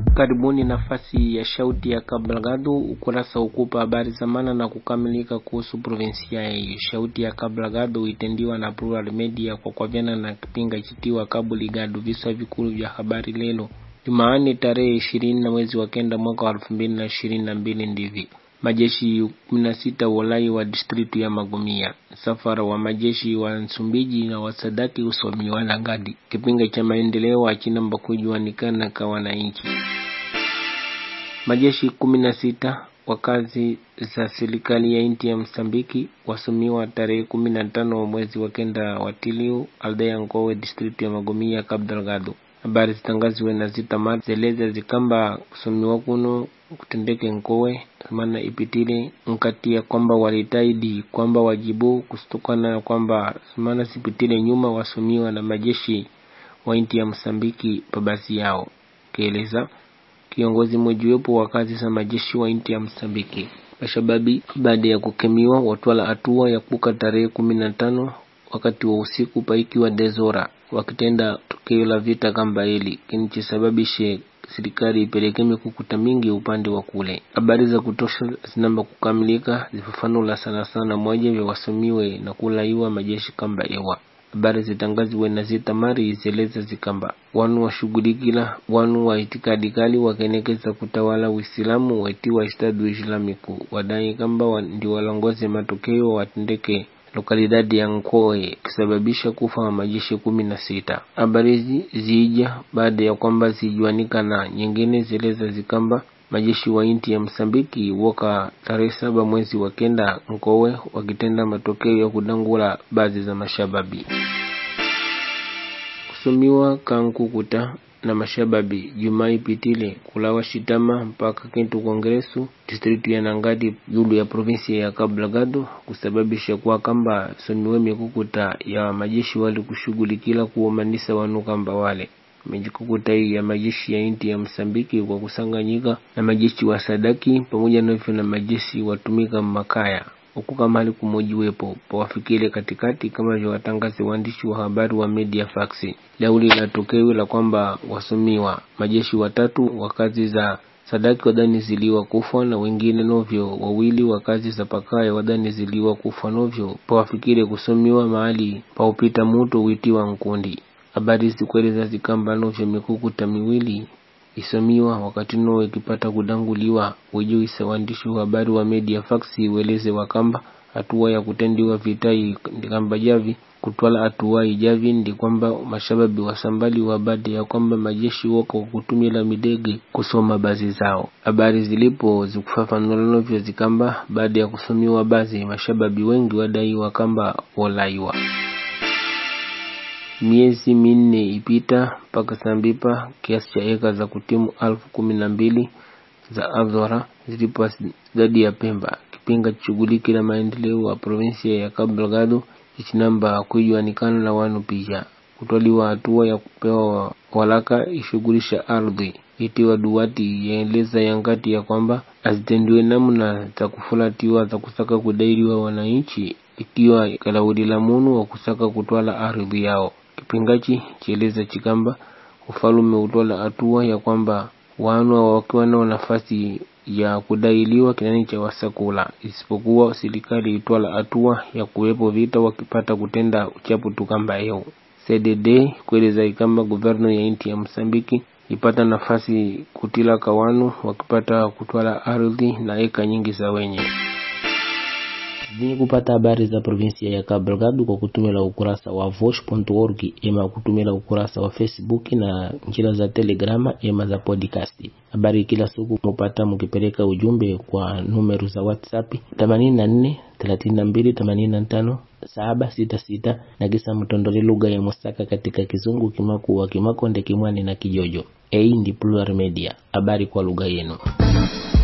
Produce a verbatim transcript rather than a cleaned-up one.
Karibuni nafasi ya Shauti ya Cabo Delgado, ukurasa ukupa habari za maana na kukamilika kuhusu provinsia ya Shauti ya Cabo Delgado itendiwa na Plural Media kwa kwa vyana na kipinga chitiwa Cabo Delgado. Viswa vikulu vya habari lelo Jumaani tarehe ishirini na mwezi wa kenda mwaka wa elfu mbili na ishirini na mbili ndivi. Majeshi kumi na sita walai wa distritu ya Magomia. Safara wa majeshi wa Msumbiji na wasadaki usomiwa na Ngadi. Kipinga cha maendeleo wa China mbakujuanikana kwa wananchi. Majeshi kumi na sita wakazi za serikali ya inti ya Msambiki wasumiwa tarehe kumi na tano wa mwezi wa kenda wa Tiliu aldea Ngowe distritu ya Magomia Cabo Delgado. Habari zitangaziwe na Zitamar zeleza zikamba kusumiwa kuno kutendeke Ngowe maana ipitile mkati ya kwamba walitaidi kwamba wajibu kustukana na kwamba maana sipitile nyuma wasumiwa na majeshi wa inti ya Msambiki pabasi yao. Kieleza kiongozi mojuwepo wa kazi za majeshi wa inti ya Msambiki. Mashababi baada ya kukemiwa watwala hatua ya kuka tarehe kumi na tano wakati wa usiku paiki wa Dezora wakitenda tukio la vita kamba hili kinichisababishe serikali ipeleke mikukuta mingi upande wa kule. Habari za kutosha zinamba kukamilika zifafanula sana sana moja vya wasomiwe na kulaiwa majeshi kamba ewa. Habari zitangaziwe na Zitamari zeleza zikamba wanu wa shugulikila wanu wa itikadi kali wakenekeza kutawala Uislamu waitiwa Estado Islamiku wadai kamba wa ndi walongoze matokeo watendeke lokalidadi ya Ngowe kisababisha kufa wa majeshi kumi na sita. Habari ziija baada ya kwamba zijuanika na nyingine zeleza zikamba majeshi wa inti ya Msambiki woka tarehe saba mwezi wa kenda Ngowe wakitenda matokeo ya kudangula baadhi za mashababi. Kusumiwa kankukuta na mashababi Jumai pitile kulawa shitama mpaka Kintu Kongresu distritu ya Nangadi yulu ya provinsia ya Cabo Delgado kusababisha kwa kamba sumiwe mikukuta ya majeshi wali kushugulikila kuomanisa wanu kamba wale. Mejikukuta hii ya majeshi ya inti ya Msambiki kwa kusanganyika na majeshi wa Sadaki pamoja na na majeshi watumika Makaya. Ukuka mahali kumojiwepo pawafikile katikati kama vya watangazi waandishi wa habari wa Media Faxi. Lauli la tokeo la kwamba wasumiwa majeshi watatu wakazi za Sadaki wadani ziliwa kufa na wengine novyo wawili wakazi za Pakaya wadani ziliwa kufa novyo pawafikile kusumiwa mahali paupita muto witiwa Nkundi. Habari zikueleza zikamba novyo mikukuta miwili isomiwa wakati no ikipata kudanguliwa uju isa waandishi wa habari wa Media Faxi weleze wakamba hatua ya kutendiwa vitai ndikamba javi kutwala hatua ijavi ndi kwamba mashababi wasambali wa baada ya kwamba majeshi wako kutumila midege kusoma bazi zao. Habari zilipo zikufafanula novyo zikamba baada ya kusomiwa bazi mashababi wengi wadai wakamba walaiwa. Miezi minne ipita mpaka sambipa kiasi cha eka za kutimu alfu kumi na mbili za Azora zilipo zadi ya Pemba. Kipinga chuguliki la maendeleo wa provinsia ya Cabo Delgado ichinamba kujuanikana na wanu pija kutoliwa hatua ya kupewa walaka ishugulisha ardhi itiwa duwati yaeleza yangati ya kwamba azitendiwe namna za kufulatiwa za kusaka kudairiwa wananchi ikiwa kalaudi la munu wa kusaka kutwala ardhi yao. Kipingachi chieleza chikamba ufalume utola hatua ya kwamba wanu wakiwa na nafasi ya kudailiwa kinani cha wasakula isipokuwa serikali itwala hatua ya kuwepo vita wakipata kutenda uchapu tukamba yao. C D D kueleza ikamba guverno ya inti ya Msambiki ipata nafasi kutila kawanu wakipata kutwala ardhi na eka nyingi za wenye. Zini kupata habari za provinsia ya Cabo Delgado kwa kutumila ukurasa wa voice dot org ema kutumila ukurasa wa Facebook na njila za Telegrama ema za podcast. Habari kila siku mupata mukipeleka ujumbe kwa numeru za WhatsApp themanini na nne thelathini na mbili themanini na tano saba sita sita na kisa mtondole lugha ya Musaka katika Kizungu, Kimaku wa Kimakonde, Kimwani na Kijojo. Hii ndi Plural Media, habari kwa lugha yenu.